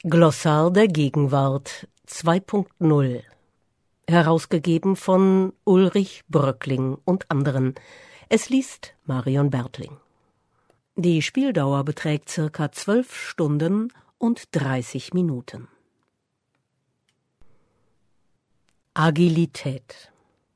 Glossar der Gegenwart 2.0. Herausgegeben von Ulrich Bröckling und anderen. Es liest Marion Bertling. Die Spieldauer beträgt ca. 12 Stunden und 30 Minuten. Agilität.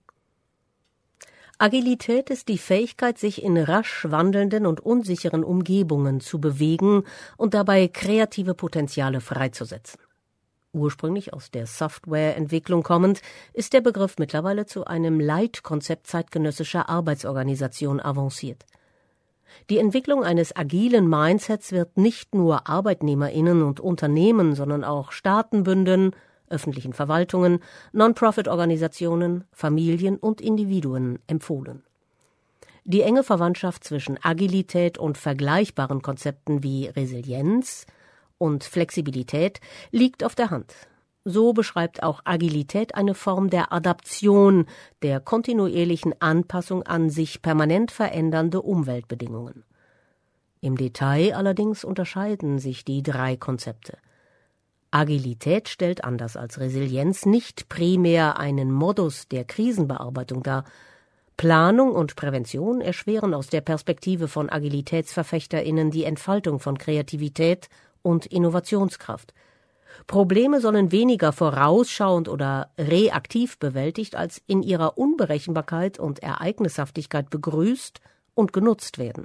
Agilität ist die Fähigkeit, sich in rasch wandelnden und unsicheren Umgebungen zu bewegen und dabei kreative Potenziale freizusetzen. Ursprünglich aus der Softwareentwicklung kommend, ist der Begriff mittlerweile zu einem Leitkonzept zeitgenössischer Arbeitsorganisation avanciert. Die Entwicklung eines agilen Mindsets wird nicht nur ArbeitnehmerInnen und Unternehmen, sondern auch Staatenbünden, öffentlichen Verwaltungen, Non-Profit-Organisationen, Familien und Individuen empfohlen. Die enge Verwandtschaft zwischen Agilität und vergleichbaren Konzepten wie Resilienz und Flexibilität liegt auf der Hand. So beschreibt auch Agilität eine Form der Adaption, der kontinuierlichen Anpassung an sich permanent verändernde Umweltbedingungen. Im Detail allerdings unterscheiden sich die drei Konzepte. Agilität stellt anders als Resilienz nicht primär einen Modus der Krisenbearbeitung dar. Planung und Prävention erschweren aus der Perspektive von AgilitätsverfechterInnen die Entfaltung von Kreativität und Innovationskraft. Probleme sollen weniger vorausschauend oder reaktiv bewältigt als in ihrer Unberechenbarkeit und Ereignishaftigkeit begrüßt und genutzt werden.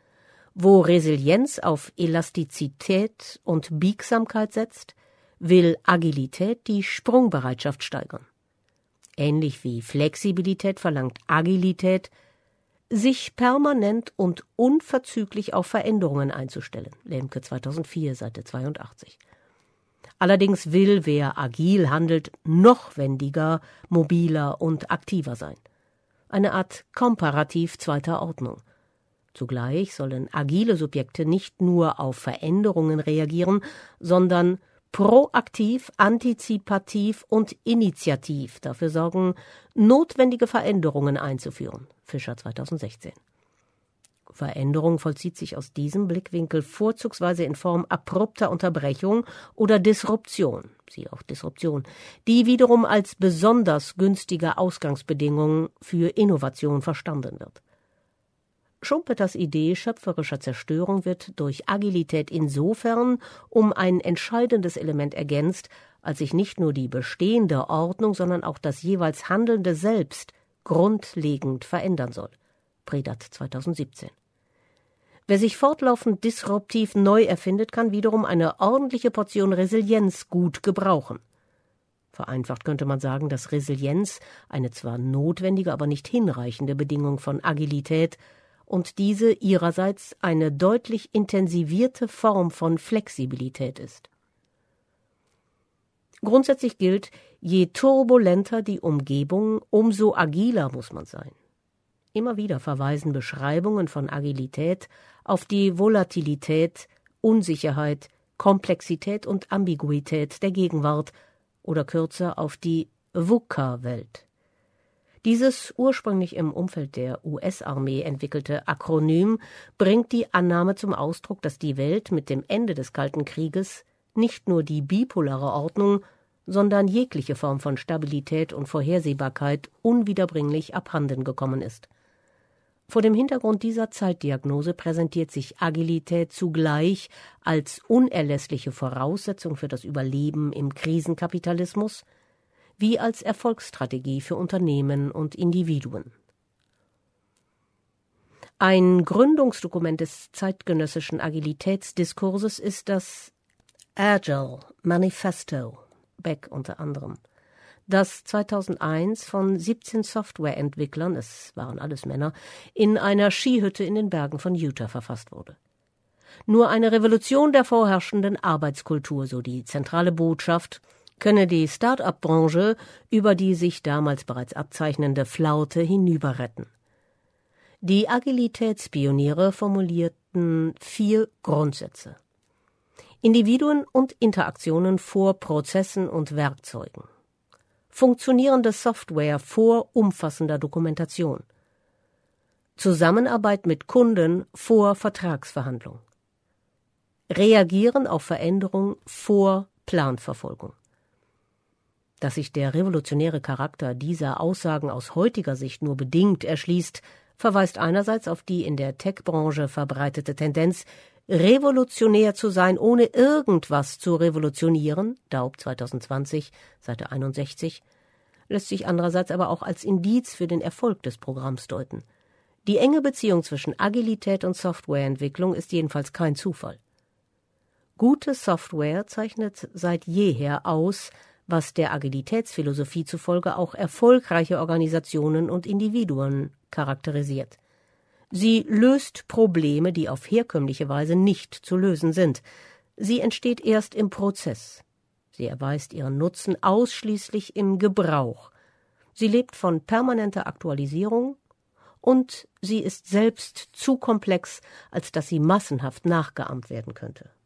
Wo Resilienz auf Elastizität und Biegsamkeit setzt, will Agilität die Sprungbereitschaft steigern. Ähnlich wie Flexibilität verlangt Agilität, sich permanent und unverzüglich auf Veränderungen einzustellen. Lemke 2004, Seite 82. Allerdings will, wer agil handelt, noch wendiger, mobiler und aktiver sein. Eine Art Komparativ zweiter Ordnung. Zugleich sollen agile Subjekte nicht nur auf Veränderungen reagieren, sondern proaktiv, antizipativ und initiativ dafür sorgen, notwendige Veränderungen einzuführen. Fischer 2016. Veränderung vollzieht sich aus diesem Blickwinkel vorzugsweise in Form abrupter Unterbrechung oder Disruption, siehe auch Disruption, die wiederum als besonders günstige Ausgangsbedingung für Innovation verstanden wird. Schumpeters Idee schöpferischer Zerstörung wird durch Agilität insofern um ein entscheidendes Element ergänzt, als sich nicht nur die bestehende Ordnung, sondern auch das jeweils Handelnde selbst grundlegend verändern soll. Predat 2017. Wer sich fortlaufend disruptiv neu erfindet, kann wiederum eine ordentliche Portion Resilienz gut gebrauchen. Vereinfacht könnte man sagen, dass Resilienz eine zwar notwendige, aber nicht hinreichende Bedingung von Agilität und diese ihrerseits eine deutlich intensivierte Form von Flexibilität ist. Grundsätzlich gilt, je turbulenter die Umgebung, umso agiler muss man sein. Immer wieder verweisen Beschreibungen von Agilität auf die Volatilität, Unsicherheit, Komplexität und Ambiguität der Gegenwart oder kürzer auf die VUCA-Welt. Dieses ursprünglich im Umfeld der US-Armee entwickelte Akronym bringt die Annahme zum Ausdruck, dass die Welt mit dem Ende des Kalten Krieges nicht nur die bipolare Ordnung, sondern jegliche Form von Stabilität und Vorhersehbarkeit unwiederbringlich abhanden gekommen ist. Vor dem Hintergrund dieser Zeitdiagnose präsentiert sich Agilität zugleich als unerlässliche Voraussetzung für das Überleben im Krisenkapitalismus wie als Erfolgsstrategie für Unternehmen und Individuen. Ein Gründungsdokument des zeitgenössischen Agilitätsdiskurses ist das Agile Manifesto, Beck unter anderem, das 2001 von 17 Softwareentwicklern, es waren alles Männer, in einer Skihütte in den Bergen von Utah verfasst wurde. Nur eine Revolution der vorherrschenden Arbeitskultur, so die zentrale Botschaft, könne die Start-up-Branche über die sich damals bereits abzeichnende Flaute hinüberretten. Die Agilitätspioniere formulierten 4 Grundsätze. Individuen und Interaktionen vor Prozessen und Werkzeugen. Funktionierende Software vor umfassender Dokumentation. Zusammenarbeit mit Kunden vor Vertragsverhandlung. Reagieren auf Veränderung vor Planverfolgung. Dass sich der revolutionäre Charakter dieser Aussagen aus heutiger Sicht nur bedingt erschließt, verweist einerseits auf die in der Tech-Branche verbreitete Tendenz, revolutionär zu sein, ohne irgendwas zu revolutionieren, Daub 2020, Seite 61, lässt sich andererseits aber auch als Indiz für den Erfolg des Programms deuten. Die enge Beziehung zwischen Agilität und Softwareentwicklung ist jedenfalls kein Zufall. Gute Software zeichnet seit jeher aus, was der Agilitätsphilosophie zufolge auch erfolgreiche Organisationen und Individuen charakterisiert. Sie löst Probleme, die auf herkömmliche Weise nicht zu lösen sind. Sie entsteht erst im Prozess. Sie erweist ihren Nutzen ausschließlich im Gebrauch. Sie lebt von permanenter Aktualisierung und sie ist selbst zu komplex, als dass sie massenhaft nachgeahmt werden könnte.